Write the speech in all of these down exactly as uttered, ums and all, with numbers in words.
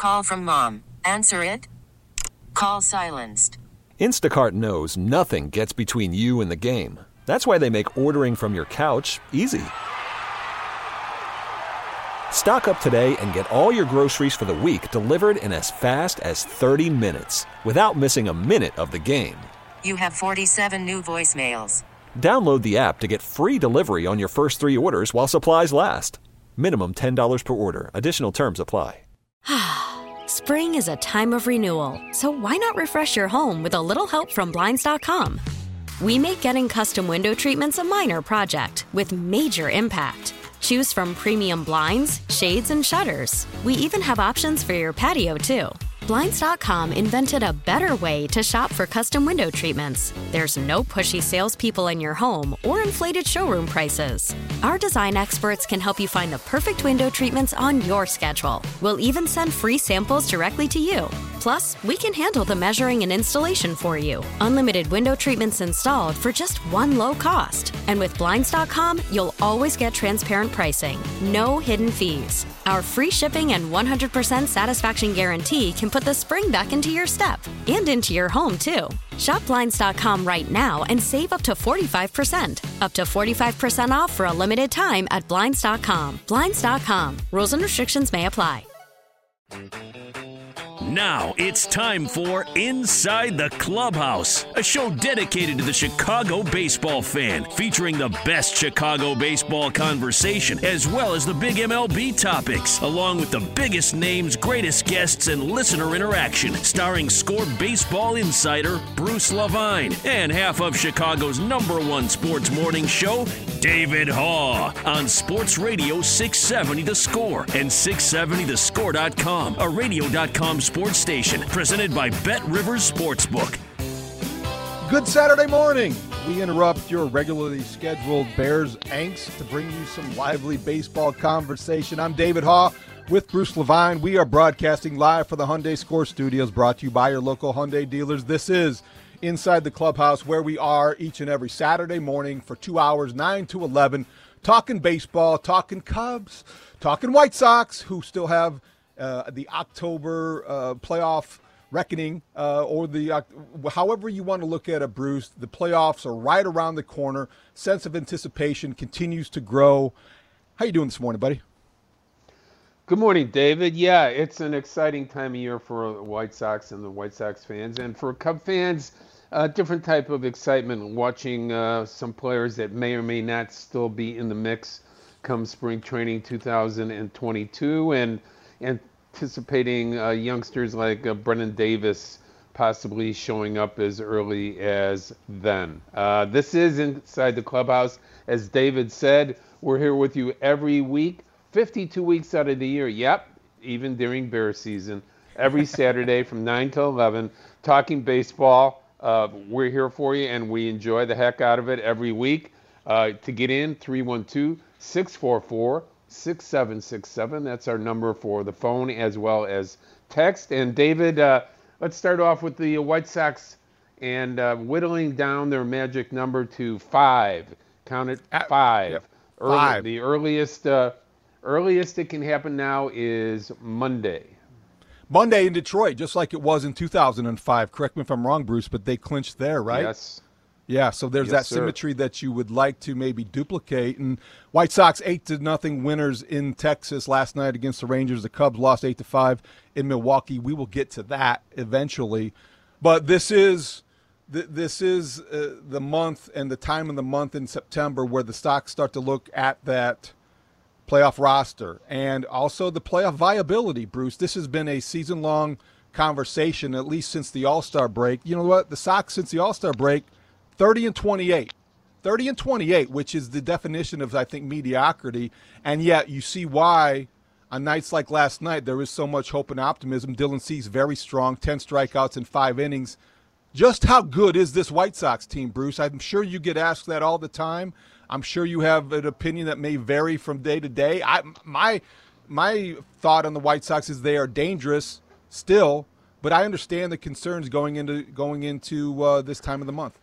Call from mom. Answer it. Call silenced. Instacart knows nothing gets between you and the game. That's why they make ordering from your couch easy. Stock up today and get all your groceries for the week delivered in as fast as thirty minutes without missing a minute of the game. You have forty-seven new voicemails. Download the app to get free delivery on your first three orders while supplies last. Minimum ten dollars per order. Additional terms apply. Spring is a time of renewal, so why not refresh your home with a little help from Blinds dot com? We make getting custom window treatments a minor project with major impact. Choose from premium blinds, shades, and shutters. We even have options for your patio, too. Blinds dot com invented a better way to shop for custom window treatments. There's no pushy salespeople in your home or inflated showroom prices. Our design experts can help you find the perfect window treatments on your schedule. We'll even send free samples directly to you. Plus, we can handle the measuring and installation for you. Unlimited window treatments installed for just one low cost. And with Blinds dot com, you'll always get transparent pricing. No hidden fees. Our free shipping and one hundred percent satisfaction guarantee can put the spring back into your step and into your home, too. Shop Blinds dot com right now and save up to forty-five percent. Up to forty-five percent off for a limited time at Blinds dot com. Blinds dot com. Rules and restrictions may apply. Now it's time for Inside the Clubhouse, a show dedicated to the Chicago baseball fan, featuring the best Chicago baseball conversation, as well as the big M L B topics, along with the biggest names, greatest guests, and listener interaction, starring Score Baseball insider Bruce Levine, and half of Chicago's number one sports morning show, David Haugh, on Sports Radio six seventy The Score and six seventy the score dot com, a radio dot com sports station, presented by Bet Rivers Sportsbook. Good Saturday morning. We interrupt your regularly scheduled Bears angst to bring you some lively baseball conversation. I'm David Haugh with Bruce Levine. We are broadcasting live for the Hyundai Score Studios, brought to you by your local Hyundai dealers. This is Inside the Clubhouse, where we are each and every Saturday morning for two hours, nine to eleven, talking baseball, talking Cubs, talking White Sox, who still have uh, the October uh, playoff reckoning, uh, or the uh, however you want to look at it, Bruce. The playoffs are right around the corner. Sense of anticipation continues to grow. How you doing this morning, buddy? Good morning, David. Yeah, it's an exciting time of year for the White Sox and the White Sox fans, and for Cub fans, a different type of excitement watching uh, some players that may or may not still be in the mix come spring training two thousand twenty-two, and anticipating uh, youngsters like uh, Brennan Davis possibly showing up as early as then. Uh, this is Inside the Clubhouse. As David said, we're here with you every week, fifty-two weeks out of the year. Yep, even during Bear season, every Saturday from nine to eleven, talking baseball. Uh, we're here for you, and we enjoy the heck out of it every week. Uh, to get in, three one two, six four four, six seven six seven. That's our number for the phone as well as text. And David, uh, let's start off with the White Sox and uh, whittling down their magic number to five. Count it, five. Yep. Early, Five. The earliest, uh, earliest it can happen now is Monday. Monday in Detroit, just like it was in two thousand five. Correct me if I'm wrong, Bruce, but they clinched there, right? Yes. Yeah, so there's Yes, that sir. symmetry that you would like to maybe duplicate. And White Sox eight to nothing winners in Texas last night against the Rangers. The Cubs lost eight to five in Milwaukee. We will get to that eventually. But this is th- this is uh, the month and the time of the month in September where the stocks start to look at that playoff roster and also the playoff viability, Bruce. This has been a season-long conversation, at least since the All-Star break. You know what? The Sox, since the All-Star break, thirty and twenty-eight. thirty and twenty-eight, which is the definition of, I think, mediocrity. And yet you see why on nights like last night there is so much hope and optimism. Dylan Cease very strong, ten strikeouts in five innings. Just how good is this White Sox team, Bruce? I'm sure you get asked that all the time. I'm sure you have an opinion that may vary from day to day. I, my my thought on the White Sox is they are dangerous still, but I understand the concerns going into going into uh, this time of the month.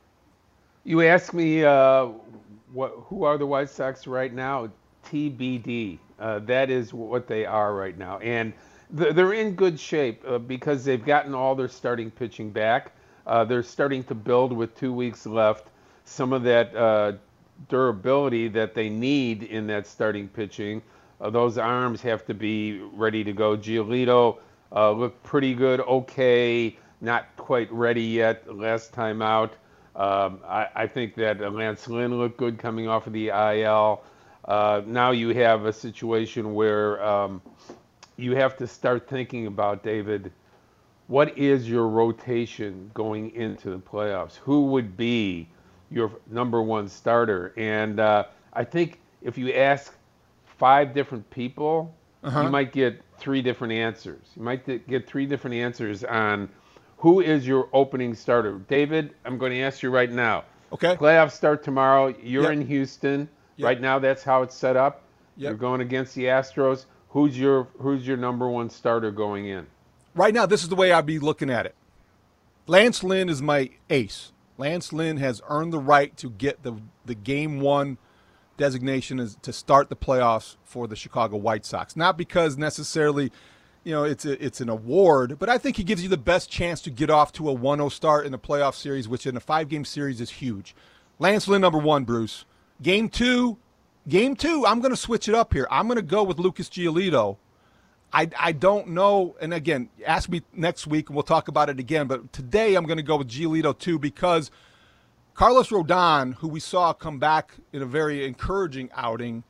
You ask me uh, what, who are the White Sox right now? T B D. Uh, that is what they are right now. And they're in good shape uh, because they've gotten all their starting pitching back. Uh, they're starting to build with two weeks left some of that uh, durability that they need in that starting pitching. Uh, those arms have to be ready to go. Giolito uh, looked pretty good, okay, not quite ready yet last time out. Um, I, I think that uh, Lance Lynn looked good coming off of the I L. Uh, now you have a situation where um, you have to start thinking about, David, what is your rotation going into the playoffs? Who would be your number one starter? And uh, I think if you ask five different people, uh-huh. you might get three different answers. You might th- get three different answers on who is your opening starter. David, I'm going to ask you right now. Okay. Playoffs start tomorrow. You're yep. in Houston. Yep. Right now, that's how it's set up. Yep. You're going against the Astros. Who's your Who's your number one starter going in? Right now, this is the way I'd be looking at it. Lance Lynn is my ace. Lance Lynn has earned the right to get the the game one designation as, to start the playoffs for the Chicago White Sox. Not because necessarily, you know, it's a, it's an award, but I think he gives you the best chance to get off to a one oh start in the playoff series, which in a five-game series is huge. Lance Lynn, number one, Bruce. Game two, game two, I'm going to switch it up here. I'm going to go with Lucas Giolito. I, I don't know, and again, ask me next week and we'll talk about it again, but today I'm going to go with Giolito too because Carlos Rodon, who we saw come back in a very encouraging outing,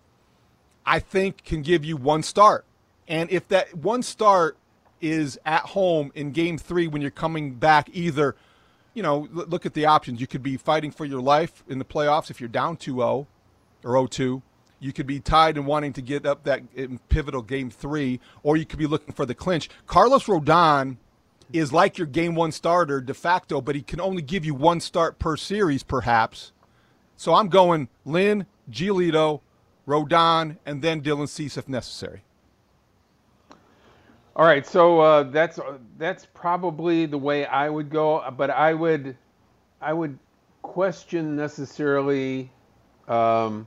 I think can give you one start. And if that one start is at home in game three when you're coming back either, you know, look at the options. You could be fighting for your life in the playoffs if you're down two oh or oh two. You could be tied and wanting to get up that pivotal game three, or you could be looking for the clinch. Carlos Rodon is like your game one starter de facto, but he can only give you one start per series perhaps. So I'm going Lynn, Giolito, Rodon, and then Dylan Cease if necessary. All right, so uh, that's that's probably the way I would go, but I would I would question necessarily um,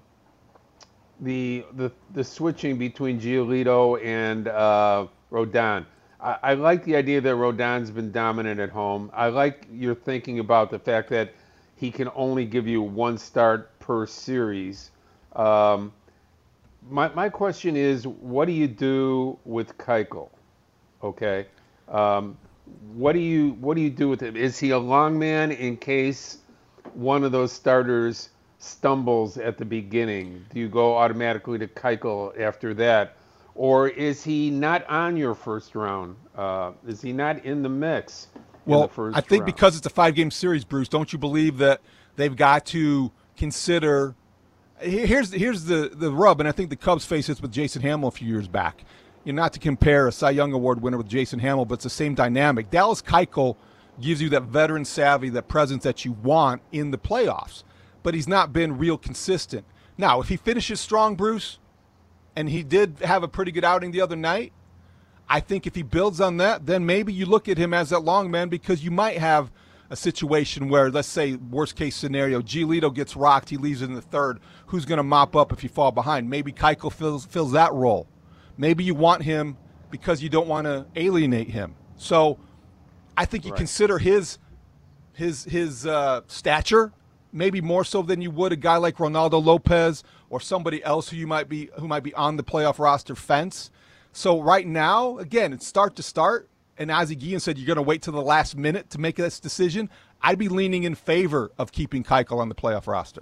the the the switching between Giolito and uh, Rodon. I, I like the idea that Rodon's been dominant at home. I like your thinking about the fact that he can only give you one start per series. Um, my my question is, what do you do with Keuchel? Okay, um, what do you what do you do with him? Is he a long man in case one of those starters stumbles at the beginning? Do you go automatically to Keuchel after that, or is he not on your first round? Uh, is he not in the mix? Well, in the first I think round? Because it's a five-game series, Bruce. Don't you believe that they've got to consider? Here's here's the the rub, and I think the Cubs faced this with Jason Hamill a few years back. You know, not to compare a Cy Young Award winner with Jason Hamill, but it's the same dynamic. Dallas Keuchel gives you that veteran savvy, that presence that you want in the playoffs, but he's not been real consistent. Now, if he finishes strong, Bruce, and he did have a pretty good outing the other night, I think if he builds on that, then maybe you look at him as that long man because you might have a situation where, let's say, worst-case scenario, Giolito gets rocked, he leaves in the third. Who's going to mop up if you fall behind? Maybe Keuchel fills, fills that role. Maybe you want him because you don't want to alienate him. So I think you right. consider his his his uh, stature maybe more so than you would a guy like Ronaldo Lopez or somebody else who you might be who might be on the playoff roster fence. So right now, again, it's start to start. And Ozzie Guillen said you're going to wait till the last minute to make this decision. I'd be leaning in favor of keeping Keuchel on the playoff roster.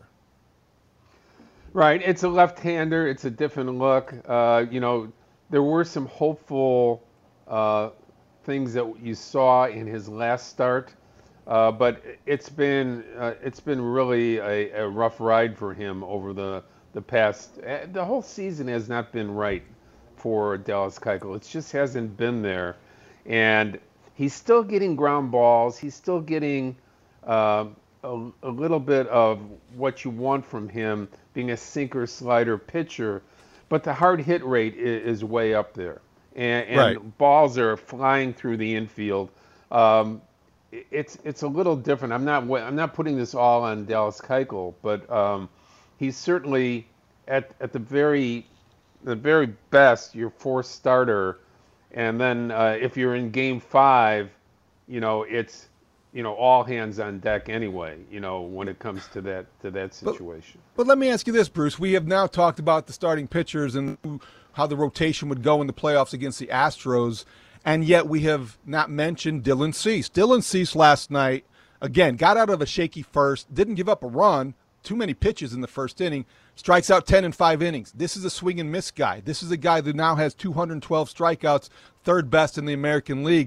Right. It's a left-hander. It's a different look. Uh, you know, there were some hopeful uh, things that you saw in his last start, uh, but it's been uh, it's been really a, a rough ride for him over the the past. The whole season has not been right for Dallas Keuchel. It just hasn't been there, and he's still getting ground balls. He's still getting uh, a, a little bit of what you want from him, being a sinker slider pitcher. But the hard hit rate is, is way up there, and, and right. balls are flying through the infield. Um, it's it's a little different. I'm not I'm not putting this all on Dallas Keuchel, but um, he's certainly at at the very the very best your fourth starter, And then uh, if you're in game five, you know, it's, you know, all hands on deck anyway, you know, when it comes to that to that situation. But, but let me ask you this, Bruce. We have now talked about the starting pitchers and how the rotation would go in the playoffs against the Astros, and yet we have not mentioned Dylan Cease. Dylan Cease last night, again, got out of a shaky first, didn't give up a run, too many pitches in the first inning, strikes out ten in five innings. This is a swing and miss guy. This is a guy that now has two hundred twelve strikeouts, third best in the American League.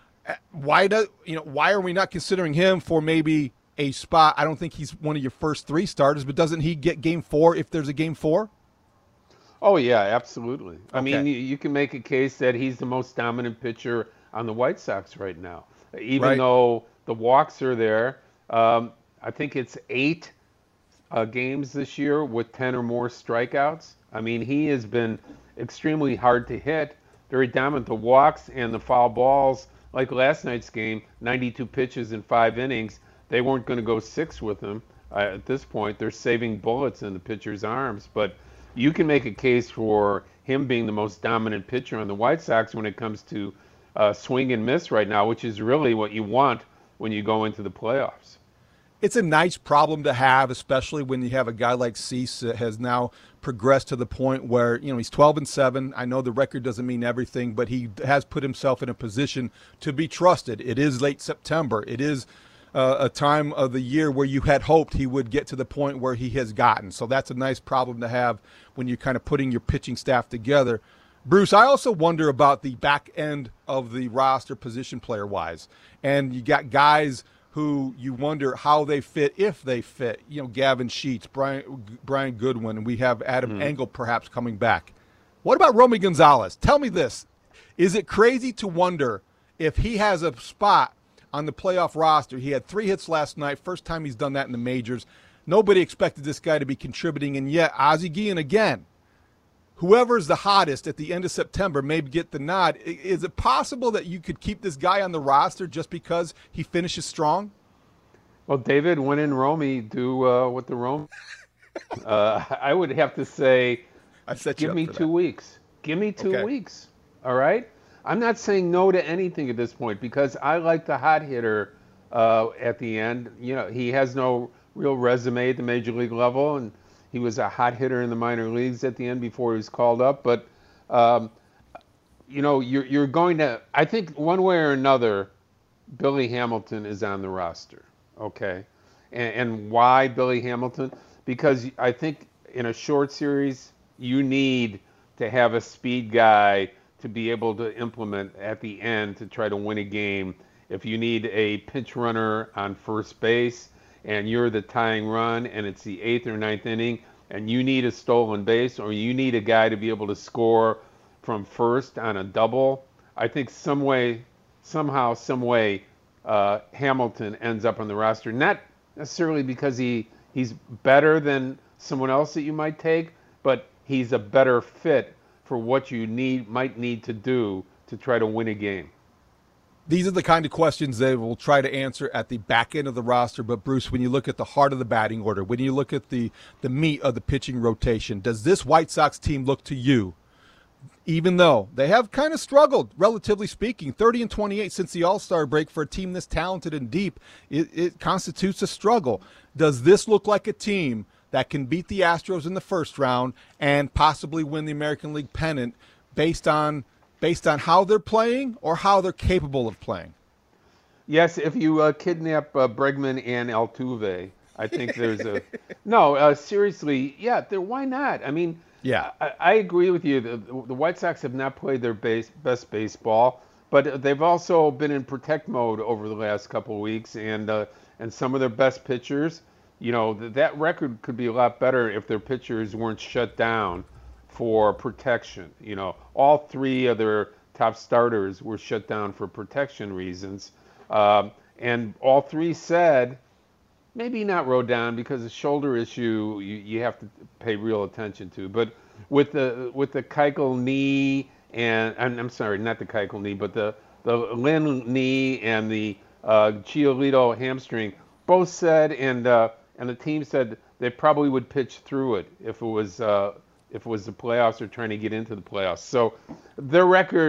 Why do you know? Why are we not considering him for maybe a spot? I don't think he's one of your first three starters, but doesn't he get game four if there's a game four? Oh yeah, absolutely. I Okay. mean, you, you can make a case that he's the most dominant pitcher on the White Sox right now, even Right. though the walks are there. Um, I think it's eight uh, games this year with ten or more strikeouts. I mean, he has been extremely hard to hit, very dominant. The walks and the foul balls. Like last night's game, ninety-two pitches in five innings. They weren't going to go six with him uh, at this point. They're saving bullets in the pitcher's arms. But you can make a case for him being the most dominant pitcher on the White Sox when it comes to uh, swing and miss right now, which is really what you want when you go into the playoffs. It's a nice problem to have, especially when you have a guy like Cease that has now progressed to the point where, you know, he's twelve and seven. I know the record doesn't mean everything, but he has put himself in a position to be trusted. It is late September. It is uh, a time of the year where you had hoped he would get to the point where he has gotten. So that's a nice problem to have when you're kind of putting your pitching staff together. Bruce, I also wonder about the back end of the roster position player-wise. And you got guys who you wonder how they fit, if they fit. You know, Gavin Sheets, Brian Brian Goodwin, and we have Adam Mm-hmm. Engel perhaps coming back. What about Romy Gonzalez? Tell me this. Is it crazy to wonder if he has a spot on the playoff roster? He had three hits last night, first time he's done that in the majors. Nobody expected this guy to be contributing, and yet Ozzie Guillen again. Whoever's the hottest at the end of September may get the nod. I- Is it possible that you could keep this guy on the roster just because he finishes strong? Well, David, when in Romy, do uh, what the Rome. uh, I would have to say, I set you give up me for two that. weeks. Give me two Okay. weeks. All right? I'm not saying no to anything at this point because I like the hot hitter uh, at the end. You know, he has no real resume at the major league level, and he was a hot hitter in the minor leagues at the end before he was called up. But, um, you know, you're, you're going to, I think one way or another, Billy Hamilton is on the roster. Okay. And, and why Billy Hamilton? Because I think in a short series, you need to have a speed guy to be able to implement at the end to try to win a game. If you need a pinch runner on first base and you're the tying run and it's the eighth or ninth inning and you need a stolen base or you need a guy to be able to score from first on a double, I think some way, somehow, some way, uh, Hamilton ends up on the roster. Not necessarily because he, he's better than someone else that you might take, but he's a better fit for what you need might need to do to try to win a game. These are the kind of questions they will try to answer at the back end of the roster. But, Bruce, when you look at the heart of the batting order, when you look at the, the meat of the pitching rotation, does this White Sox team look to you, even though they have kind of struggled, relatively speaking, thirty and twenty-eight since the All-Star break for a team this talented and deep, it, it constitutes a struggle. Does this look like a team that can beat the Astros in the first round and possibly win the American League pennant based on based on how they're playing or how they're capable of playing? Yes, if you uh, kidnap uh, Bregman and Altuve, I think there's a no. Uh, seriously, yeah. There, why not? I mean, Yeah. I, I agree with you. The, the White Sox have not played their base, best baseball, but they've also been in protect mode over the last couple of weeks, and uh, and some of their best pitchers. You know, th- that record could be a lot better if their pitchers weren't shut down for protection. You know, all three of their top starters were shut down for protection reasons. Um, and all three said, maybe not Rodon because the shoulder issue you, you have to pay real attention to. But with the with the Keuchel knee and I'm, I'm sorry, not the Keuchel knee, but the the Lynn knee and the uh, Giolito hamstring, both said, and uh, and the team said they probably would pitch through it if it was uh, if it was the playoffs or trying to get into the playoffs. So their record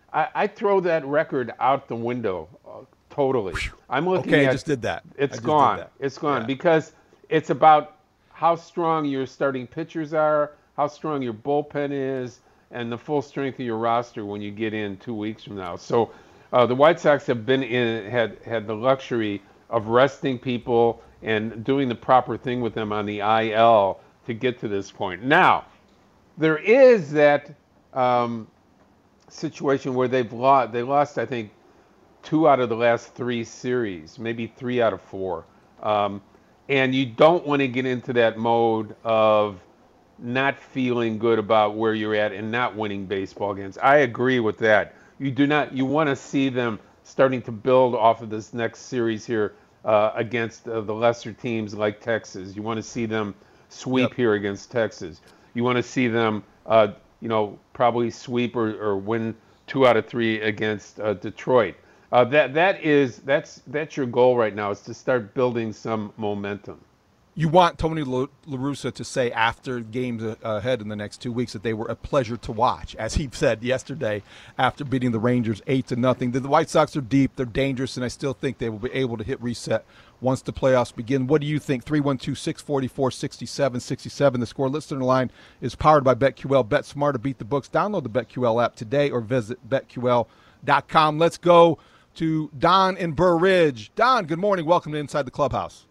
I, I throw that record out the window uh, totally. I'm looking okay, at I just did that. It's just gone. Did that. It's gone yeah. because it's about how strong your starting pitchers are, how strong your bullpen is, and the full strength of your roster when you get in two weeks from now. So uh, the White Sox have been in had had the luxury of resting people and doing the proper thing with them on the I L to get to this point. Now, there is that um, situation where they've lost. They lost, I think, two out of the last three series, maybe three out of four. Um, and you don't want to get into that mode of not feeling good about where you're at and not winning baseball games. I agree with that. You do not. You want to see them starting to build off of this next series here uh, against uh, the lesser teams like Texas. You want to see them sweep yep. here against Texas. You want to see them, uh, you know, probably sweep or, or win two out of three against uh, Detroit. Uh, that that is that's that's your goal right now, is to start building some momentum. You want Tony La Russa to say after games ahead in the next two weeks that they were a pleasure to watch, as he said yesterday after beating the Rangers eight to nothing. The White Sox are deep, they're dangerous, and I still think they will be able to hit reset once the playoffs begin. What do you think? three one two, six four four, six seven six seven. The Score listener line is powered by BetQL. Bet smarter, beat the books. Download the BetQL app today or visit bet Q L dot com. Let's go to Don in Burr Ridge. Don, good morning. Welcome to Inside the Clubhouse.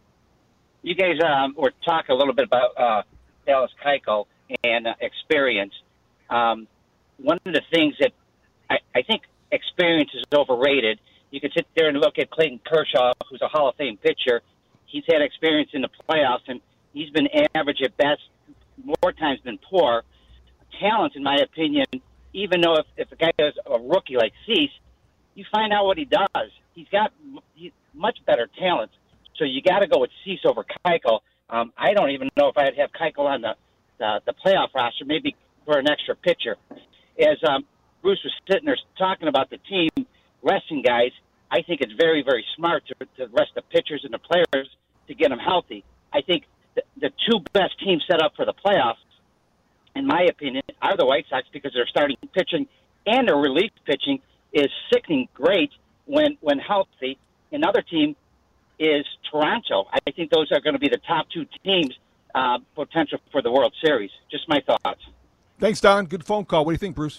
You guys um, were talking a little bit about uh, Dallas Keuchel and uh, experience. Um, one of the things that I, I think experience is overrated. You can sit there and look at Clayton Kershaw, who's a Hall of Fame pitcher. He's had experience in the playoffs, and he's been average at best, more times than poor. Talent, in my opinion, even though if, if a guy is a rookie like Cease, you find out what he does. He's got he's much better talent. So you got to go with Cease over Keuchel. Um, I don't even know if I'd have Keuchel on the, the the playoff roster, maybe for an extra pitcher. As um, Bruce was sitting there talking about the team resting guys, I think it's very, very smart to, to rest the pitchers and the players to get them healthy. I think the, the two best teams set up for the playoffs, in my opinion, are the White Sox, because their starting pitching and their relief pitching is sickening great when, when healthy. Another team is Toronto. I think those are going to be the top two teams uh, potential for the World Series. Just my thoughts. Thanks, Don. Good phone call. What do you think, Bruce?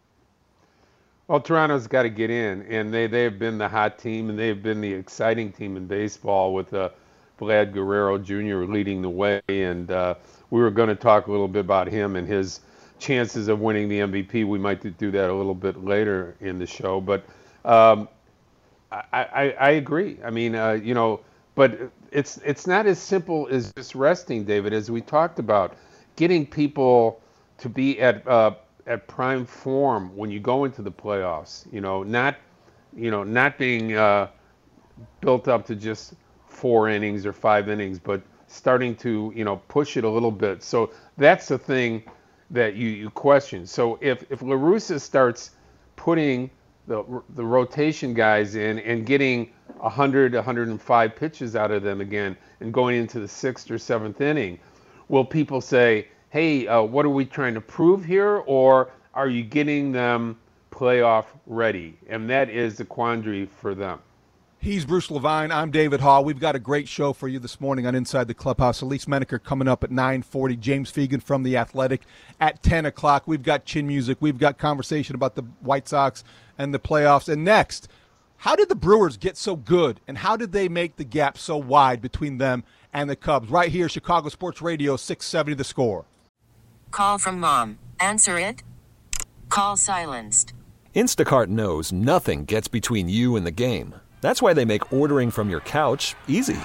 Well, Toronto's got to get in, and they, they have been the hot team, and they've been the exciting team in baseball with uh, Vlad Guerrero Junior leading the way. And uh, we were going to talk a little bit about him and his chances of winning the M V P. We might do that a little bit later in the show. But um, I, I, I agree. I mean, uh, you know, but it's it's not as simple as just resting, David, as we talked about. Getting people to be at uh, at prime form when you go into the playoffs. You know, not you know not being uh, built up to just four innings or five innings, but starting to you know push it a little bit. So that's the thing that you, you question. So if if La Russa starts putting the the rotation guys in and getting one hundred, one hundred five pitches out of them again and going into the sixth or seventh inning, will people say, hey, uh, what are we trying to prove here? Or are you getting them playoff ready? And that is the quandary for them. He's Bruce Levine. I'm David Hall. We've got a great show for you this morning on Inside the Clubhouse. Elise Menaker coming up at nine forty. James Fegan from The Athletic at ten o'clock. We've got chin music. We've got conversation about the White Sox and the playoffs. And next, how did the Brewers get so good, and how did they make the gap so wide between them and the Cubs? Right here, Chicago Sports Radio, six seventy The Score. Call from mom. Answer it. Call silenced. Instacart knows nothing gets between you and the game. That's why they make ordering from your couch easy.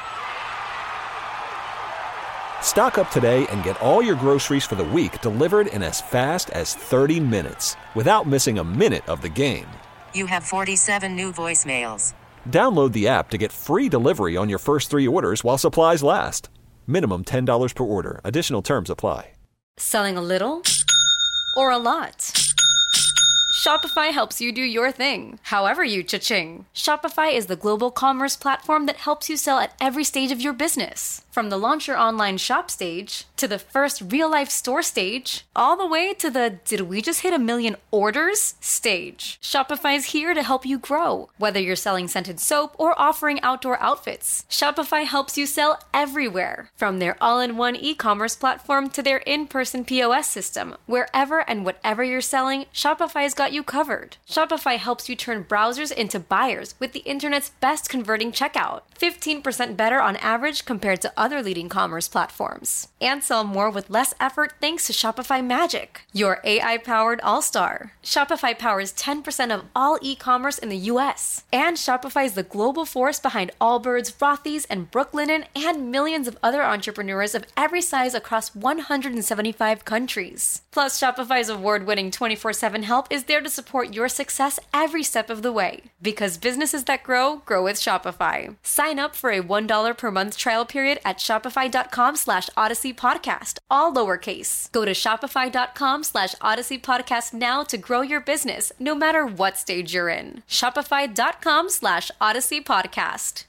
Stock up today and get all your groceries for the week delivered in as fast as thirty minutes without missing a minute of the game. You have forty-seven new voicemails. Download the app to get free delivery on your first three orders while supplies last. Minimum ten dollars per order. Additional terms apply. Selling a little or a lot? Shopify helps you do your thing, however you cha-ching. Shopify is the global commerce platform that helps you sell at every stage of your business. From the launch your online shop stage, to the first real-life store stage, all the way to the did we just hit a million orders stage. Shopify's here to help you grow. Whether you're selling scented soap or offering outdoor outfits, Shopify helps you sell everywhere. From their all-in-one e-commerce platform to their in-person P O S system, wherever and whatever you're selling, Shopify's got you covered. Shopify helps you turn browsers into buyers with the internet's best converting checkout. fifteen percent better on average compared to other leading commerce platforms. And sell more with less effort thanks to Shopify Magic, your A I-powered all-star. Shopify powers ten percent of all e-commerce in the U S. And Shopify is the global force behind Allbirds, Rothy's, and Brooklinen, and millions of other entrepreneurs of every size across one hundred seventy-five countries. Plus, Shopify's award-winning twenty-four seven help is there to support your success every step of the way. Because businesses that grow, grow with Shopify. Sign up for a one dollar per month trial period at shopify.com slash Odyssey Podcast, all lowercase. Go to shopify.com slash Odyssey Podcast now to grow your business, no matter what stage you're in. Shopify.com slash Odyssey Podcast.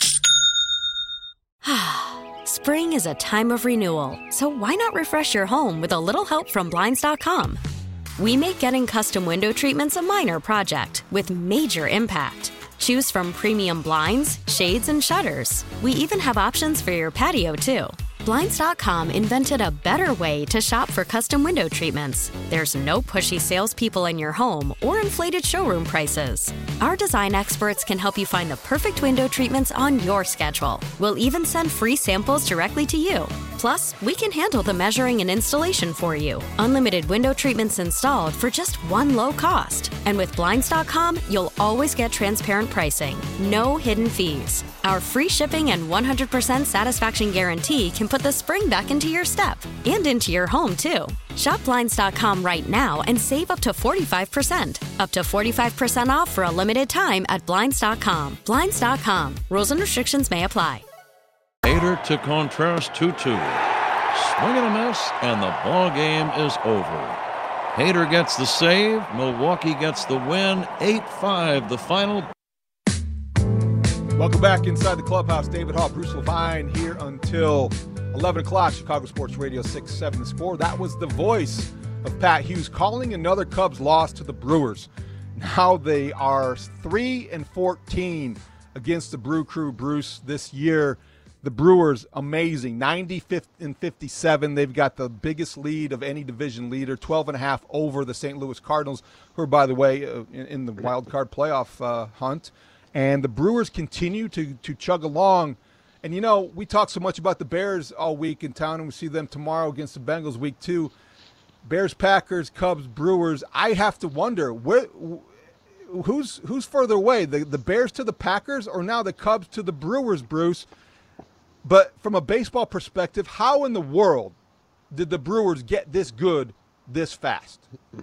Spring is a time of renewal, so why not refresh your home with a little help from Blinds dot com? We make getting custom window treatments a minor project with major impact. Choose from premium blinds, shades, and shutters. We even have options for your patio, too. Blinds dot com invented a better way to shop for custom window treatments. There's no pushy salespeople in your home or inflated showroom prices. Our design experts can help you find the perfect window treatments on your schedule. We'll even send free samples directly to you. Plus, we can handle the measuring and installation for you. Unlimited window treatments installed for just one low cost. And with Blinds dot com, you'll always get transparent pricing. No hidden fees. Our free shipping and one hundred percent satisfaction guarantee can put the spring back into your step and into your home, too. Shop Blinds dot com right now and save up to forty-five percent. Up to forty-five percent off for a limited time at Blinds dot com. Blinds dot com. Rules and restrictions may apply. Hader to Contreras two two. Swing and a miss, and the ball game is over. Hader gets the save. Milwaukee gets the win. eight five the final. Welcome back inside the clubhouse. David Hall, Bruce Levine here until eleven o'clock. Chicago Sports Radio six seven The Score. That was the voice of Pat Hughes calling another Cubs loss to the Brewers. Now they are three and fourteen against the Brew Crew, Bruce, this year. The Brewers, amazing, ninety and fifty-seven. They've got the biggest lead of any division leader, twelve and a half over the Saint Louis Cardinals, who are, by the way, uh, in, in the wild card playoff uh, hunt. And the Brewers continue to, to chug along. And, you know, we talk so much about the Bears all week in town, and we see them tomorrow against the Bengals week two. Bears, Packers, Cubs, Brewers. I have to wonder, where, who's who's further away, the, the Bears to the Packers or now the Cubs to the Brewers, Bruce? But from a baseball perspective, how in the world did the Brewers get this good this fast?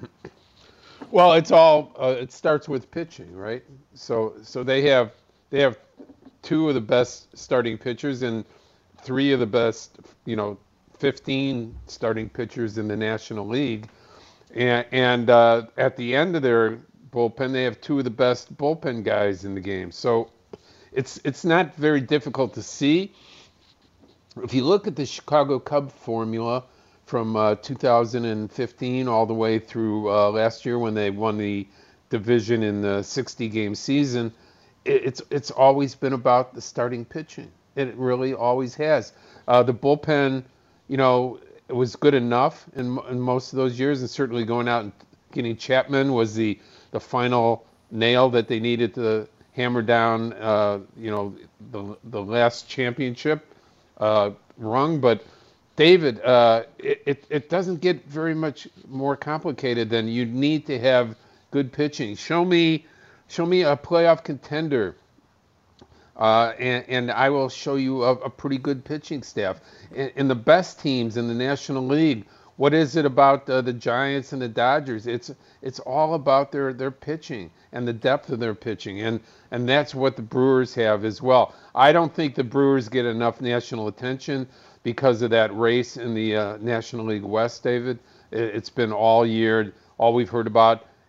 Well, it's all uh, it starts with pitching, right? So so they have they have two of the best starting pitchers and three of the best, you know, fifteen starting pitchers in the National League. And and uh, at the end of their bullpen, they have two of the best bullpen guys in the game. So it's it's not very difficult to see. If you look at the Chicago Cub formula from uh, two thousand fifteen all the way through uh, last year when they won the division in the sixty-game season, it, it's it's always been about the starting pitching. It really always has. Uh, the bullpen, you know, it was good enough in, in most of those years, and certainly going out and getting Chapman was the, the final nail that they needed to hammer down, uh, you know, the the last championship uh, rung. But David, uh, it, it, it doesn't get very much more complicated than you need to have good pitching. Show me, show me a playoff contender, uh, and, and I will show you a, a pretty good pitching staff. In, in the best teams in the National League, what is it about uh, the Giants and the Dodgers? It's it's all about their, their pitching and the depth of their pitching, and and that's what the Brewers have as well. I don't think the Brewers get enough national attention because of that race in the uh, National League West, David. It, it's been all year. All we've heard about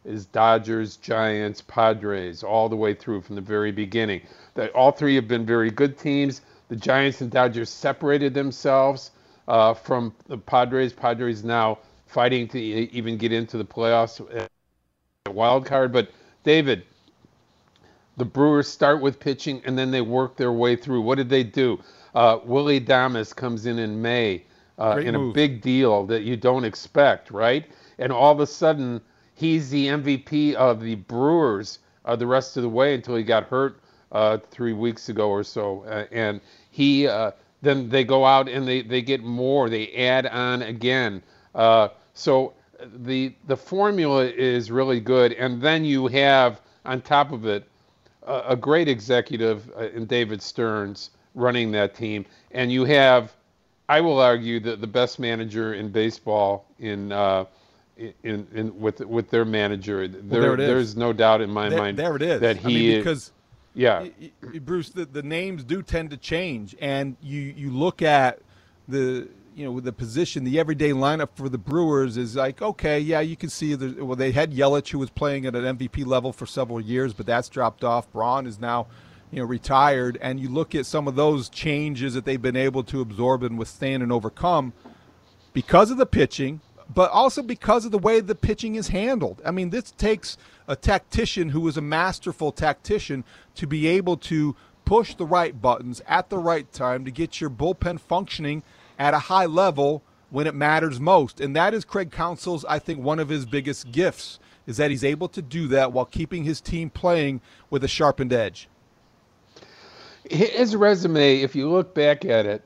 is Dodgers, Giants, Padres, all the way through from the very beginning. The, all three have been very good teams. The Giants and Dodgers separated themselves uh, from the Padres. Padres now fighting to e- even get into the playoffs, a wild card. But David, the Brewers start with pitching and then they work their way through. What did they do? Uh, Willie Adames comes in in May uh, in move. a big deal that you don't expect, right? And all of a sudden, he's the M V P of the Brewers uh, the rest of the way until he got hurt uh, three weeks ago or so. Uh, and he uh, then they go out and they, they get more. They add on again. Uh, so the the formula is really good. And then you have, on top of it, a, a great executive uh, in David Stearns running that team. And you have, I will argue, that the best manager in baseball in uh, In, in with with their manager. There, well, there it is. There's no doubt in my there, mind there it is. that he I mean, because yeah, Bruce, the, the names do tend to change, and you you look at the you know with the position, the everyday lineup for the Brewers is like, okay, yeah, you can see the, well they had Yelich, who was playing at an M V P level for several years, but that's dropped off. Braun is now you know retired, and you look at some of those changes that they've been able to absorb and withstand and overcome because of the pitching, but also because of the way the pitching is handled. I mean, this takes a tactician who is a masterful tactician to be able to push the right buttons at the right time to get your bullpen functioning at a high level when it matters most. And that is Craig Counsell's, I think, one of his biggest gifts, is that he's able to do that while keeping his team playing with a sharpened edge. His resume, if you look back at it,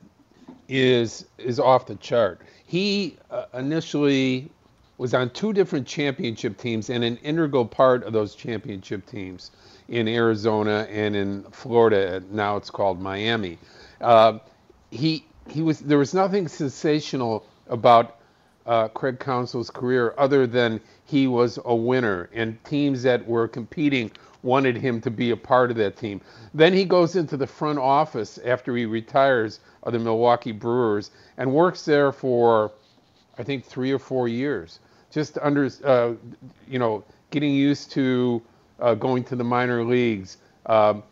is is off the chart. He uh, initially was on two different championship teams and an integral part of those championship teams in Arizona and in Florida. Now it's called Miami. Uh, he he was there was nothing sensational about uh, Craig Counsell's career other than he was a winner, and teams that were competing wanted him to be a part of that team. Then he goes into the front office after he retires of the Milwaukee Brewers and works there for, I think, three or four years, just under, uh, you know, getting used to uh, going to the minor leagues, um,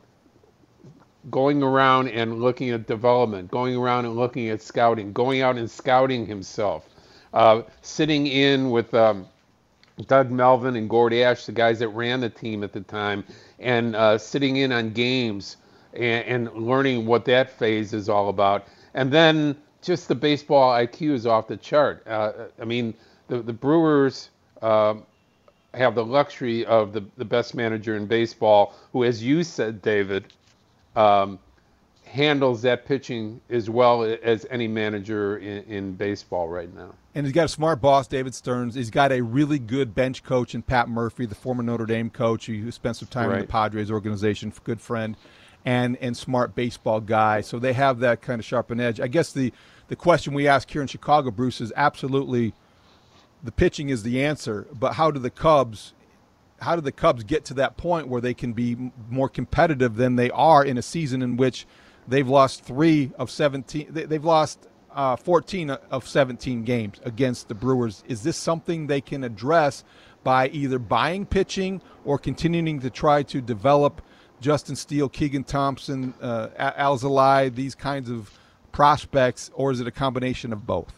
going around and looking at development, going around and looking at scouting, going out and scouting himself, uh, sitting in with um, Doug Melvin and Gord Ash, the guys that ran the team at the time, and uh, sitting in on games and, and learning what that phase is all about. And then just the baseball I Q is off the chart. Uh, I mean, the, the Brewers uh, have the luxury of the, the best manager in baseball, who, as you said, David, um, handles that pitching as well as any manager in, in baseball right now. And he's got a smart boss, David Stearns. He's got a really good bench coach in Pat Murphy, the former Notre Dame coach who spent some time right. in the Padres organization, good friend, and and smart baseball guy. So they have that kind of sharpened edge. I guess the, the question we ask here in Chicago, Bruce, is absolutely the pitching is the answer, but how do the Cubs how do the Cubs get to that point where they can be more competitive than they are in a season in which they've lost three of seventeen. They've lost uh, fourteen of seventeen games against the Brewers. Is this something they can address by either buying pitching or continuing to try to develop Justin Steele, Keegan Thompson, uh, Alzolay, these kinds of prospects, or is it a combination of both?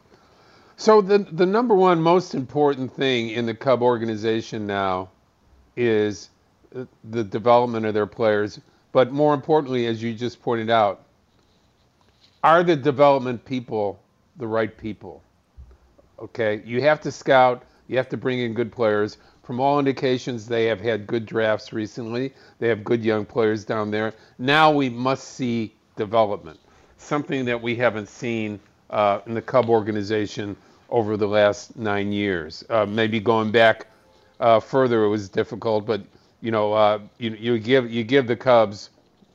So the the number one most important thing in the Cub organization now is the development of their players. But more importantly, as you just pointed out, are the development people the right people? Okay, you have to scout, you have to bring in good players. From all indications, they have had good drafts recently. They have good young players down there. Now we must see development, something that we haven't seen uh, in the Cub organization over the last nine years. Uh, maybe going back uh, further, it was difficult, but you know, uh, you, you give you give the Cubs,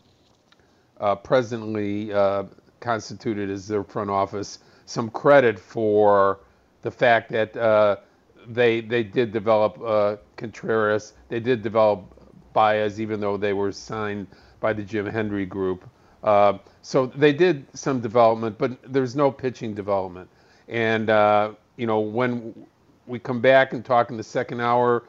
uh, presently uh, constituted as their front office, some credit for the fact that uh, they they did develop uh, Contreras, they did develop Baez, even though they were signed by the Jim Hendry group. Uh, so they did some development, but there's no pitching development. And uh, you know, when we come back and talk in the second hour,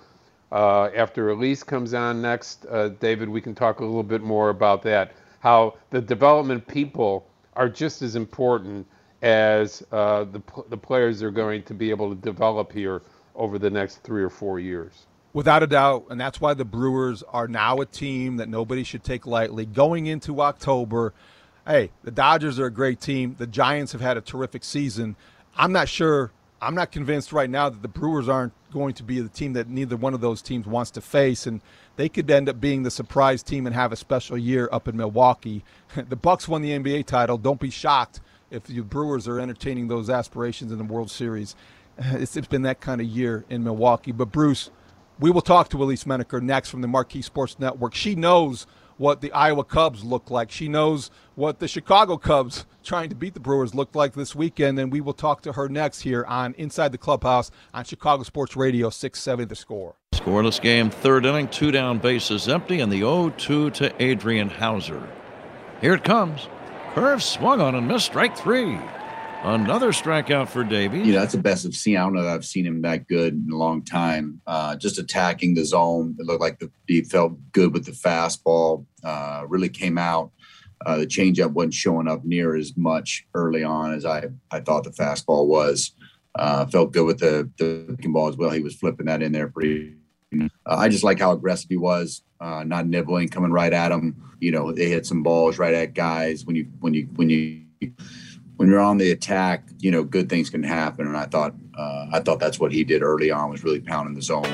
Uh, after Elise comes on next, uh, David, we can talk a little bit more about that, how the development people are just as important as uh, the, the players they're going to be able to develop here over the next three or four years. Without a doubt, and that's why the Brewers are now a team that nobody should take lightly. Going into October, hey, the Dodgers are a great team. The Giants have had a terrific season. I'm not sure, I'm not convinced right now that the Brewers aren't going to be the team that neither one of those teams wants to face, and they could end up being the surprise team and have a special year up in Milwaukee. The Bucks won the N B A title. Don't be shocked if the Brewers are entertaining those aspirations in the World Series. It's, it's been that kind of year in Milwaukee. But, Bruce, we will talk to Elise Menaker next from the Marquee Sports Network. She knows what the Iowa Cubs look like. She knows what the Chicago Cubs trying to beat the Brewers looked like this weekend, and we will talk to her next here on Inside the Clubhouse on Chicago Sports Radio six seventy The Score. Scoreless game, third inning, two down, bases empty, and the oh two to Adrian Hauser. Here it comes. Curve swung on and missed, strike three. Another strikeout for Davies. You know, that's the best I've seen. I don't know that I've seen him that good in a long time. Uh, just attacking the zone. It looked like the, he felt good with the fastball. Uh, really came out. Uh, the changeup wasn't showing up near as much early on as I, I thought the fastball was. Uh, felt good with the, the breaking ball as well. He was flipping that in there pretty. Uh, I just like how aggressive he was, uh, not nibbling, coming right at him. You know, they hit some balls right at guys. When you when you when you when you're on the attack, you know, good things can happen. And I thought uh, I thought that's what he did early on, was really pounding the zone.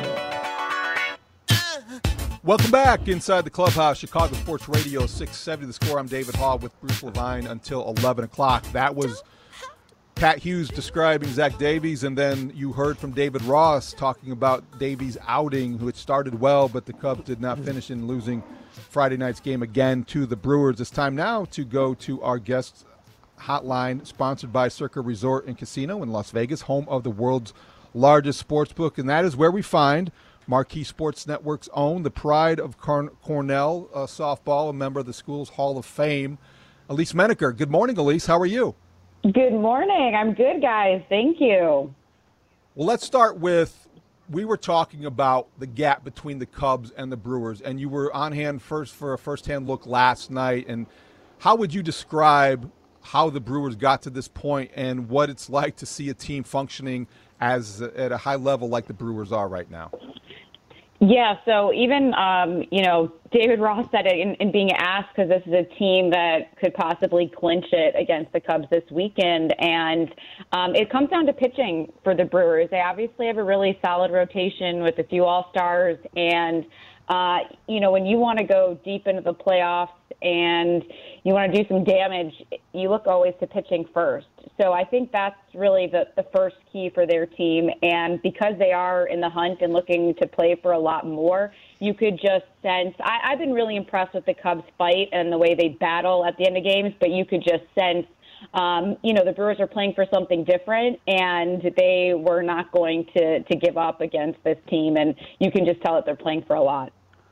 Welcome back inside the Clubhouse, Chicago Sports Radio six seventy The Score. I'm David Hall with Bruce Levine until eleven o'clock. That was Pat Hughes describing Zach Davies, and then you heard from David Ross talking about Davies' outing, who had started well, but the Cubs did not finish in losing Friday night's game again to the Brewers. It's time now to go to our guest hotline, sponsored by Circa Resort and Casino in Las Vegas, home of the world's largest sports book, and that is where we find Marquee Sports Network's own, the pride of Corn- Cornell uh, softball, a member of the school's Hall of Fame, Elise Menaker. Good morning, Elise. How are you? Good morning. I'm good, guys. Thank you. Well, let's start with, we were talking about the gap between the Cubs and the Brewers, and you were on hand first for a first-hand look last night. And how would you describe how the Brewers got to this point and what it's like to see a team functioning as at a high level like the Brewers are right now? Yeah, so even, um, you know, David Ross said it in, in being asked, because this is a team that could possibly clinch it against the Cubs this weekend. And um, it comes down to pitching for the Brewers. They obviously have a really solid rotation with a few All-Stars. And, uh, you know, when you want to go deep into the playoffs and you want to do some damage, you look always to pitching first. So I think that's really the, the first key for their team. And because they are in the hunt and looking to play for a lot more, you could just sense, I, I've been really impressed with the Cubs fight and the way they battle at the end of games, but you could just sense, um, you know, the Brewers are playing for something different, and they were not going to, to give up against this team. And you can just tell that they're playing for a lot.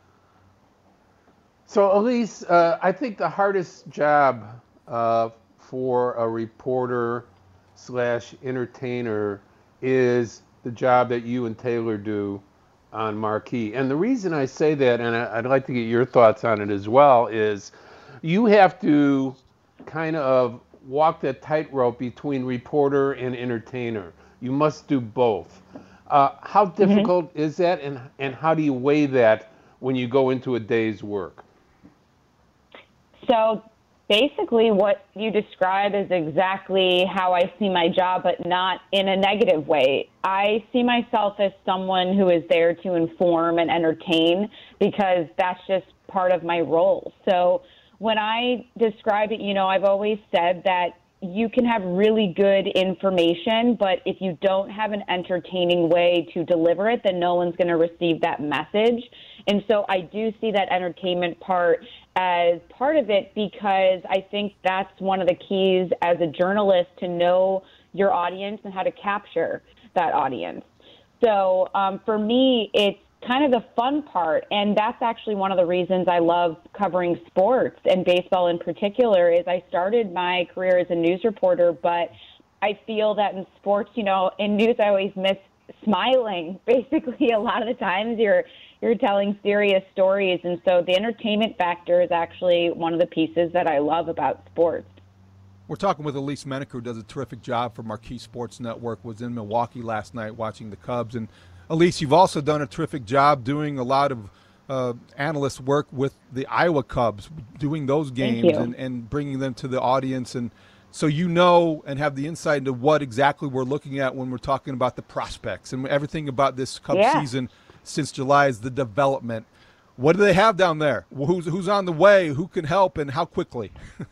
So, Elise, uh, I think the hardest job uh, for a reporter slash entertainer is the job that you and Taylor do on Marquee. And the reason I say that, and I'd like to get your thoughts on it as well, is you have to kind of walk that tightrope between reporter and entertainer. You must do both. Uh, how difficult mm-hmm. is that, and, and how do you weigh that when you go into a day's work? So basically what you describe is exactly how I see my job, but not in a negative way. I see myself as someone who is there to inform and entertain, because that's just part of my role. So when I describe it, you know, I've always said that you can have really good information, but if you don't have an entertaining way to deliver it, then no one's going to receive that message. And so I do see that entertainment part as part of it, because I think that's one of the keys as a journalist, to know your audience and how to capture that audience. So um, for me, it's kind of the fun part, and that's actually one of the reasons I love covering sports, and baseball in particular. Is I started my career as a news reporter, but I feel that in sports, you know, in news I always miss smiling. Basically, a lot of the times you're you're telling serious stories, and so the entertainment factor is actually one of the pieces that I love about sports. We're talking with Elise Menaker, who does a terrific job for Marquee Sports Network, was in Milwaukee last night watching the Cubs. And Elise, you've also done a terrific job doing a lot of uh, analyst work with the Iowa Cubs, doing those games and, and bringing them to the audience. And so you know and have the insight into what exactly we're looking at when we're talking about the prospects and everything about this Cubs yeah. season since July is the development. What do they have down there? Who's, who's on the way? Who can help and how quickly?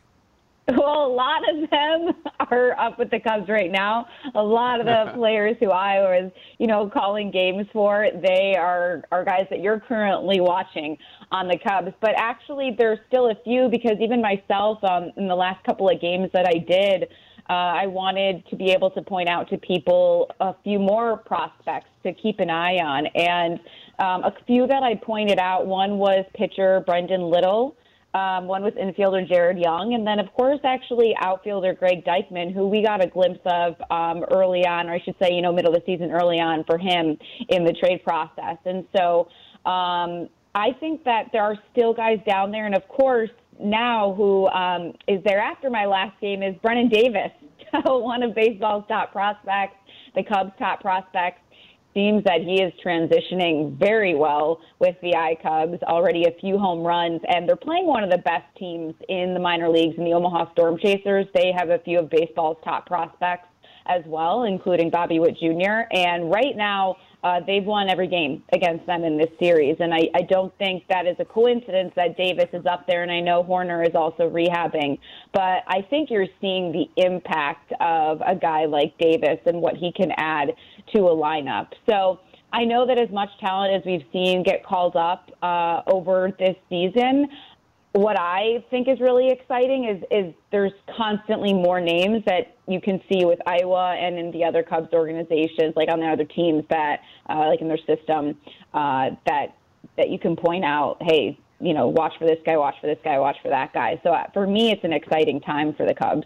Well, a lot of them are up with the Cubs right now. A lot of the players who Iowa is, you know, calling games for, they are, are guys that you're currently watching on the Cubs. But actually, there's still a few because even myself, um, in the last couple of games that I did, uh, I wanted to be able to point out to people a few more prospects to keep an eye on. And um, a few that I pointed out, one was pitcher Brendan Little. Um, one was infielder Jared Young, and then, of course, actually outfielder Greg Deichmann, who we got a glimpse of um, early on, or I should say, you know, middle of the season early on for him in the trade process. And so um, I think that there are still guys down there, and, of course, now who um, is there after my last game is Brennan Davis, one of baseball's top prospects, the Cubs' top prospects. Seems that he is transitioning very well with the I-Cubs, already a few home runs, and they're playing one of the best teams in the minor leagues in the Omaha Storm Chasers. They have a few of baseball's top prospects as well, including Bobby Witt Junior And right now, uh, they've won every game against them in this series. And I, I don't think that is a coincidence that Davis is up there, and I know Horner is also rehabbing. But I think you're seeing the impact of a guy like Davis and what he can add to a lineup. So I know that as much talent as we've seen get called up uh, over this season, what I think is really exciting is, is there's constantly more names that you can see with Iowa and in the other Cubs organizations, like on the other teams that, uh, like in their system, uh, that that you can point out, hey, you know, watch for this guy, watch for this guy, watch for that guy. So uh, for me, it's an exciting time for the Cubs.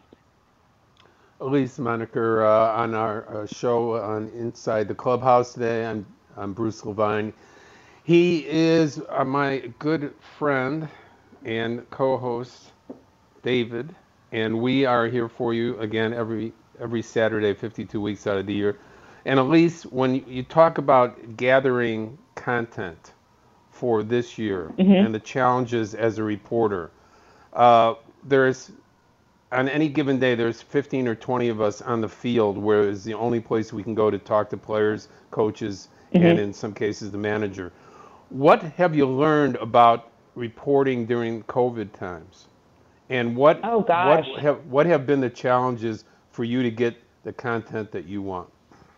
Elise Menaker uh, on our uh, show on Inside the Clubhouse today. I'm, I'm Bruce Levine. He is uh, my good friend and co-host David, and we are here for you again every every Saturday, fifty-two weeks out of the year. And Elise, when you talk about gathering content for this year mm-hmm. and the challenges as a reporter, uh, there's on any given day there's fifteen or twenty of us on the field, where it's the only place we can go to talk to players, coaches, mm-hmm. and in some cases the manager. What have you learned about reporting during COVID times, and what oh, gosh. what have what have been the challenges for you to get the content that you want?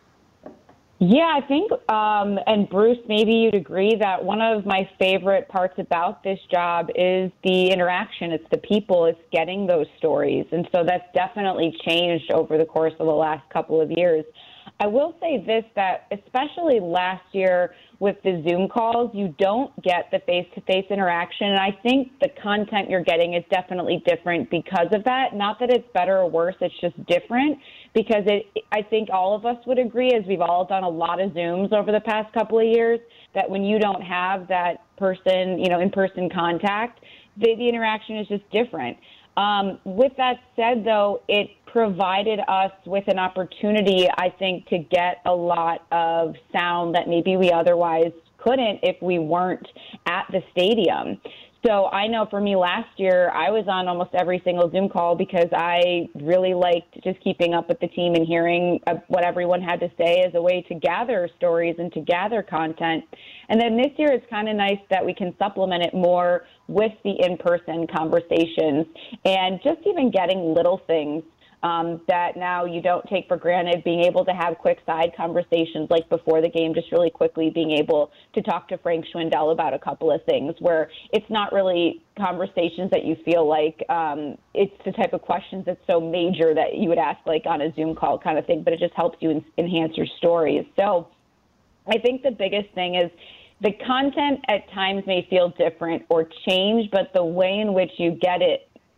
Yeah, I think, um, and Bruce, maybe you'd agree that one of my favorite parts about this job is the interaction. It's the people, it's getting those stories, and so that's definitely changed over the course of the last couple of years. I will say this, that especially last year with the Zoom calls, you don't get the face-to-face interaction. And I think the content you're getting is definitely different because of that. Not that it's better or worse, it's just different because it, I think all of us would agree, as we've all done a lot of Zooms over the past couple of years, that when you don't have that person, you know, in-person contact, the, the interaction is just different. Um, with that said, though, it provided us with an opportunity, I think, to get a lot of sound that maybe we otherwise couldn't if we weren't at the stadium. So I know for me last year, I was on almost every single Zoom call because I really liked just keeping up with the team and hearing what everyone had to say as a way to gather stories and to gather content. And then this year, it's kind of nice that we can supplement it more with the in-person conversations and just even getting little things Um, that now you don't take for granted, being able to have quick side conversations like before the game, just really quickly being able to talk to Frank Schwindel about a couple of things where it's not really conversations that you feel like um, it's the type of questions that's so major that you would ask like on a Zoom call kind of thing, but it just helps you en- enhance your stories. So I think the biggest thing is the content at times may feel different or change, but the way in which you get it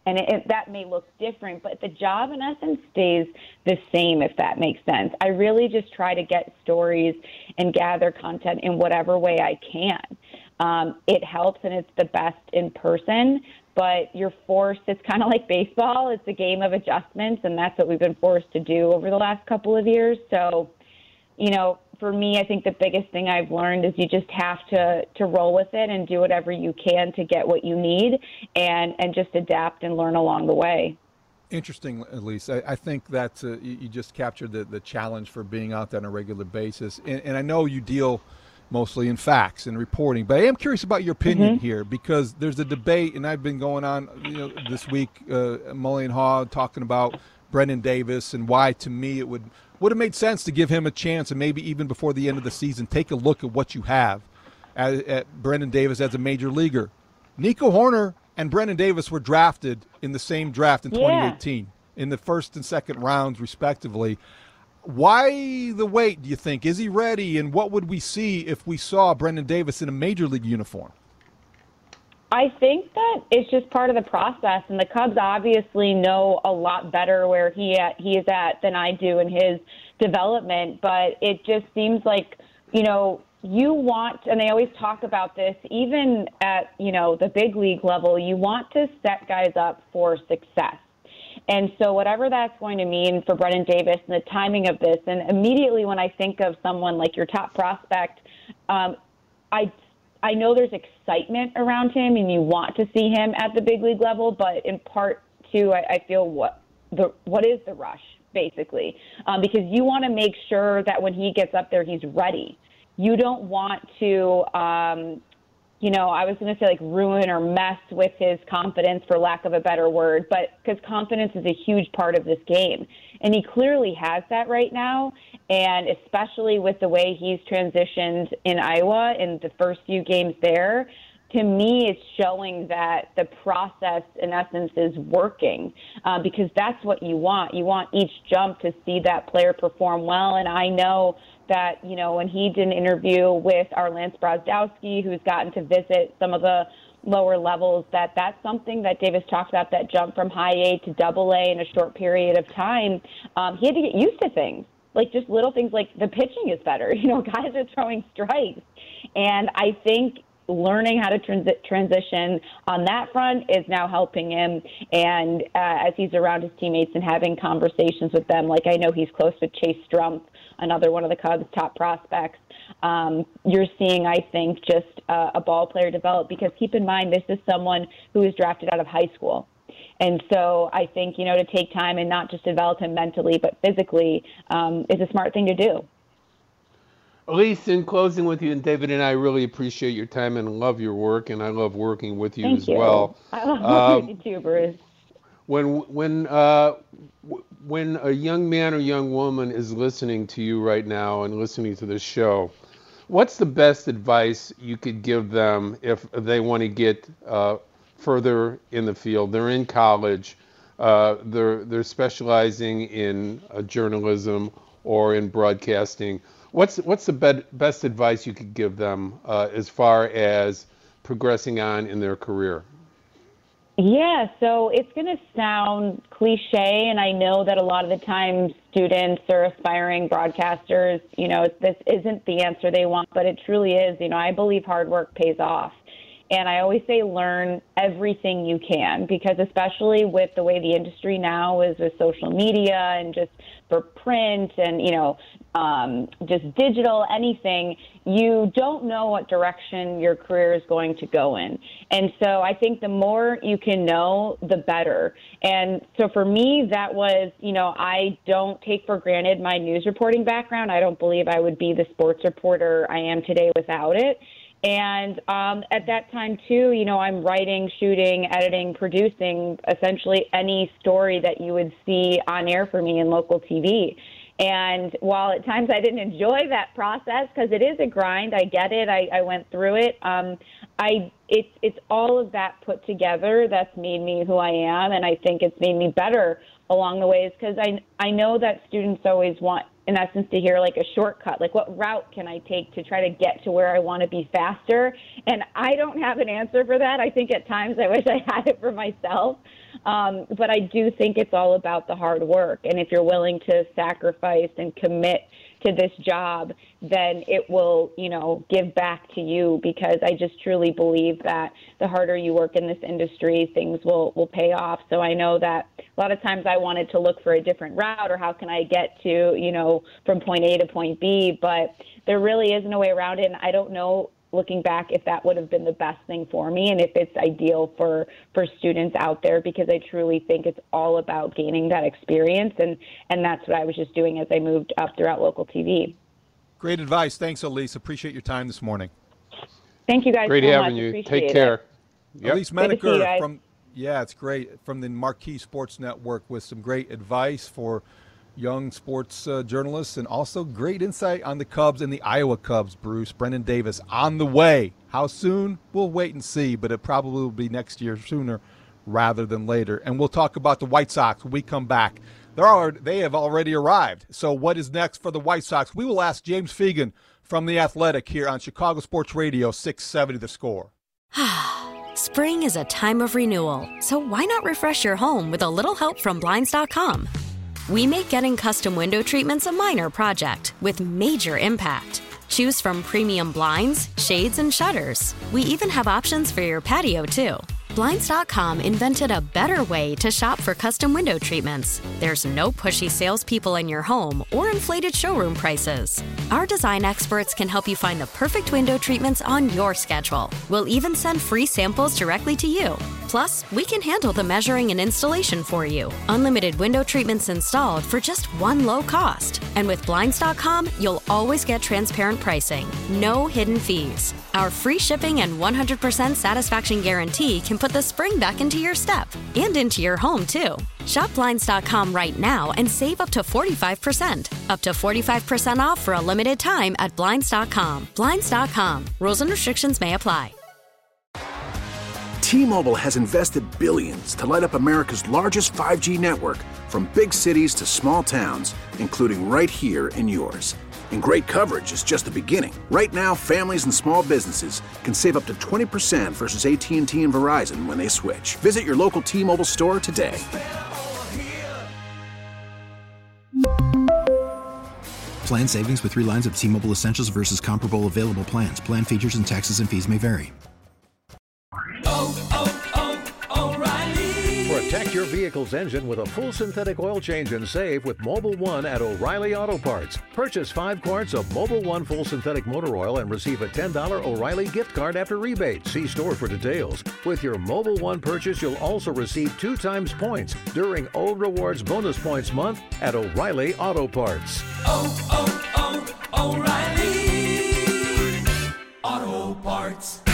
And it, it, that may look different, but the job in essence stays the same, if that makes sense. I really just try to get stories and gather content in whatever way I can. Um, it helps, and it's the best in person, but you're forced, it's kind of like baseball. It's a game of adjustments, and that's what we've been forced to do over the last couple of years. So, you know, for me, I think the biggest thing I've learned is you just have to, to roll with it and do whatever you can to get what you need, and, and just adapt and learn along the way. Interesting, Elise. I, I think that uh, you, you just captured the, the challenge for being out there on a regular basis. And, and I know you deal mostly in facts and reporting, but I am curious about your opinion mm-hmm. here, because there's a debate, and I've been going on you know, this week, uh, Mully and Haw talking about Brendan Davis and why, to me, it would would have made sense to give him a chance, and maybe even before the end of the season, take a look at what you have at, at Brendan Davis as a major leaguer. Nico Hoerner and Brendan Davis were drafted in the same draft in twenty eighteen, yeah. in the first and second rounds, respectively. Why the wait, do you think? Is he ready, and what would we see if we saw Brendan Davis in a major league uniform? I think that it's just part of the process, and the Cubs obviously know a lot better where he at, he is at than I do in his development, but it just seems like, you know, you want, and they always talk about this, even at, you know, the big league level, you want to set guys up for success. And so whatever that's going to mean for Brendan Davis and the timing of this, and immediately when I think of someone like your top prospect, um, I I know there's excitement around him and you want to see him at the big league level, but in part too, I, I feel what the what is the rush, basically, um, because you want to make sure that when he gets up there, he's ready. You don't want to, um, you know, I was going to say like ruin or mess with his confidence, for lack of a better word, but because confidence is a huge part of this game. And he clearly has that right now. And especially with the way he's transitioned in Iowa in the first few games there, to me, it's showing that the process, in essence, is working, uh, because that's what you want. You want each jump to see that player perform well. And I know that, you know, when he did an interview with our Lance Brozdowski, who's gotten to visit some of the lower levels, that that's something that Davis talked about, that jump from high A to double A in a short period of time. Um, he had to get used to things, like just little things like the pitching is better. You know, guys are throwing strikes. And I think learning how to transi- transition on that front is now helping him. And uh, as he's around his teammates and having conversations with them, like I know he's close with Chase Strumpf, another one of the Cubs' top prospects, um, you're seeing, I think, just uh, a ball player develop, because keep in mind, this is someone who was drafted out of high school. And so I think, you know, to take time and not just develop him mentally, but physically um, is a smart thing to do. Elise, in closing with you, and David and I really appreciate your time and love your work, and I love working with you Thank as you. well. I love um, working with you too, Bruce. When when uh, when a young man or young woman is listening to you right now and listening to this show, what's the best advice you could give them if they want to get uh, further in the field? They're in college, uh, they're they're specializing in uh, journalism or in broadcasting. What's what's the be- best advice you could give them uh, as far as progressing on in their career? Yeah, so it's going to sound cliche, and I know that a lot of the time students or aspiring broadcasters, you know, this isn't the answer they want, but it truly is. You know, I believe hard work pays off. And I always say learn everything you can, because especially with the way the industry now is with social media and just for print and, you know, um, just digital, anything, you don't know what direction your career is going to go in. And so I think the more you can know, the better. And so for me, that was, you know, I don't take for granted my news reporting background. I don't believe I would be the sports reporter I am today without it. And um, at that time, too, you know, I'm writing, shooting, editing, producing essentially any story that you would see on air for me in local T V. And while at times I didn't enjoy that process, because it is a grind, I get it, I, I went through it, um, I it's it's all of that put together that's made me who I am, and I think it's made me better along the ways, because I, I know that students always want, in essence, to hear like a shortcut, like what route can I take to try to get to where I want to be faster? And I don't have an answer for that. I think at times I wish I had it for myself. Um, but I do think it's all about the hard work. And if you're willing to sacrifice and commit to this job, then it will, you know, give back to you, because I just truly believe that the harder you work in this industry, things will, will pay off. So I know that a lot of times I wanted to look for a different route, or how can I get to, you know, from point A to point B, but there really isn't a way around it. And I don't know, looking back, if that would have been the best thing for me and if it's ideal for, for students out there, because I truly think it's all about gaining that experience. And, and that's what I was just doing as I moved up throughout local T V. Great advice. Thanks, Elise. Appreciate your time this morning. Thank you guys Great so having much. you. Appreciate Take care. It. Yep. Elise Menaker from, yeah, it's great, from the Marquee Sports Network, with some great advice for young sports uh, journalists, and also great insight on the Cubs and the Iowa Cubs, Bruce. Brendan Davis on the way. How soon? We'll wait and see, but it probably will be next year sooner rather than later. And we'll talk about the White Sox when we come back. There are, they have already arrived. So what is next for the White Sox? We will ask James Fegan from The Athletic here on Chicago Sports Radio, six seventy The Score. Spring is a time of renewal, so why not refresh your home with a little help from Blinds dot com? We make getting custom window treatments a minor project with major impact. Choose from premium blinds, shades, and shutters. We even have options for your patio, too. Blinds dot com invented a better way to shop for custom window treatments. There's no pushy salespeople in your home or inflated showroom prices. Our design experts can help you find the perfect window treatments on your schedule. We'll even send free samples directly to you. Plus, we can handle the measuring and installation for you. Unlimited window treatments installed for just one low cost. And with Blinds dot com, you'll always get transparent pricing. No hidden fees. Our free shipping and one hundred percent satisfaction guarantee can put the spring back into your step and into your home, too. Shop Blinds dot com right now and save up to forty-five percent. Up to forty-five percent off for a limited time at Blinds dot com. Blinds dot com. Rules and restrictions may apply. T-Mobile has invested billions to light up America's largest five G network, from big cities to small towns, including right here in yours. And great coverage is just the beginning. Right now, families and small businesses can save up to twenty percent versus A T and T and Verizon when they switch. Visit your local T-Mobile store today. Plan savings with three lines of T-Mobile Essentials versus comparable available plans. Plan features and taxes and fees may vary. Protect your vehicle's engine with a full synthetic oil change and save with Mobil one at O'Reilly Auto Parts. Purchase five quarts of Mobil one full synthetic motor oil and receive a ten dollars O'Reilly gift card after rebate. See store for details. With your Mobil one purchase, you'll also receive two times points during O Rewards Bonus Points Month at O'Reilly Auto Parts. Oh, oh, oh, O'Reilly Auto Parts.